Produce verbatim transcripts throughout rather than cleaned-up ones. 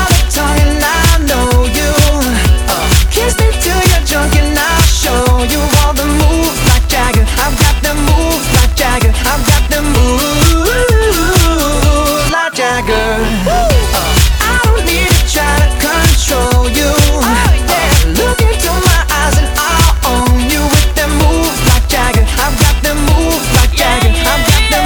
by the tongue and I know you. uh, Kiss me till you're drunk and I'll show you all the moves like Jagger. I've got the moves like Jagger. I've got the moves like Jagger. uh, I don't need to try to control you. Oh, yeah. uh, Look into my eyes and I'll own you with them moves like Jagger. I've got the moves like Jagger. Yeah, yeah, I've got the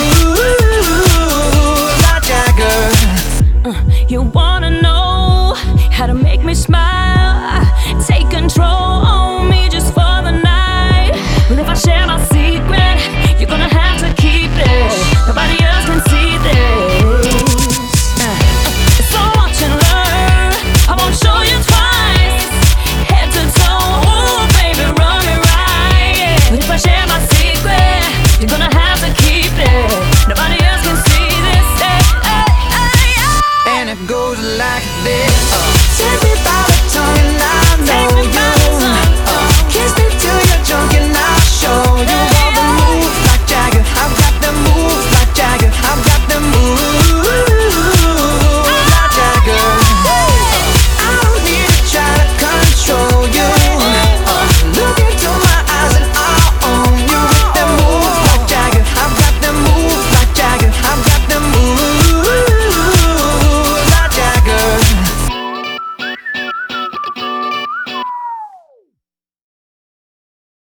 moves like Jagger. Uh, you wanna know how to make me smile? Take control on me just for the night. Well, if I share my secret, you're gonna have to keep it. Nobody else can see this. Uh, so watch and learn. I won't show you twice. Head to toe, ooh, baby, run me right. But if I share my secret, you're gonna have to keep it. Nobody else can see this. Hey, hey, hey, hey. And it goes like this. uh, Take me by